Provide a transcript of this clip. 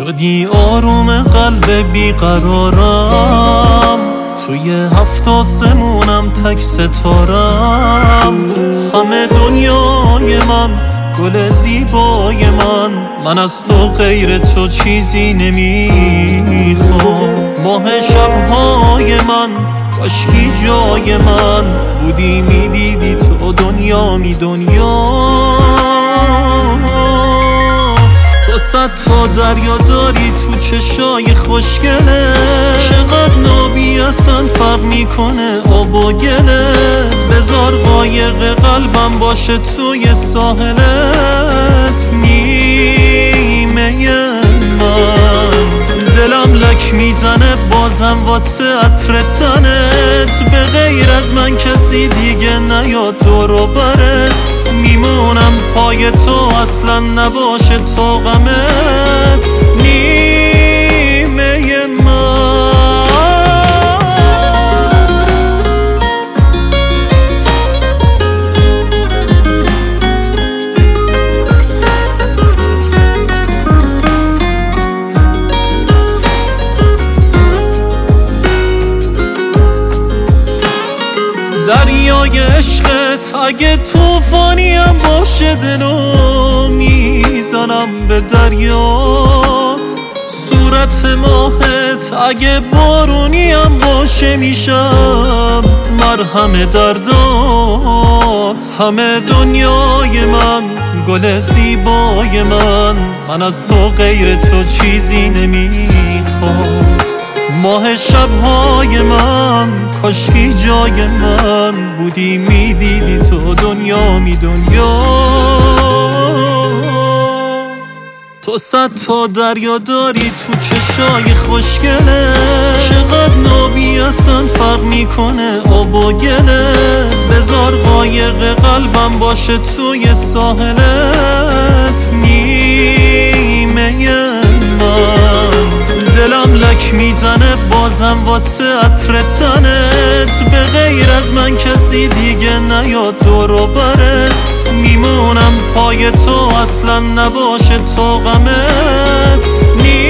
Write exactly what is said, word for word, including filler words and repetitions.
شدی آروم قلب بیقرارم، توی هفت آسمونم تک ستارم. همه دنیای من گل زیبای من، من از تو غیر تو چیزی نمیخوام. ماه شبهای من کاشکی جای من بودی، میدیدی تو دنیا می دنیا. تو صد تا دریا داری تو چشای خوشگله، چقدر نابی اصلا فرق میکنه آب و گلت. بذار قایق قلبم باشه توی ساحلت، نیمه من. دلم لک میزنه بازم واسه عطر تنت، به غیر از من کسی دیگه نیاد دور و برت. میمونم پای تو اصلا نباشه تا غمت، نیمه من. دریای عشقت اگه توفانیم باشه، دلو میزنم به دریات. صورت ماهت اگه بارونیم باشه، میشم مرهم دردات. همه دنیای من گل زیبای من، من از تو غیر تو چیزی نمیخوام. ماه شبهای من کاشکی جای من بودی، میدیدی تو دنیا می دنیا. تو صد تا دریا داری تو چشای خوشگله، چقدر نابی اصلا فرق میکنه آب و گلت. بذار قایق قلبم باشه توی ساحلت، نیمه من. دلم لک میزنه بازم واسه عطر تنت، به غیر از من کسی دیگه نیاد دور و برت. میمونم پای تو اصلا نباشه تا غمت.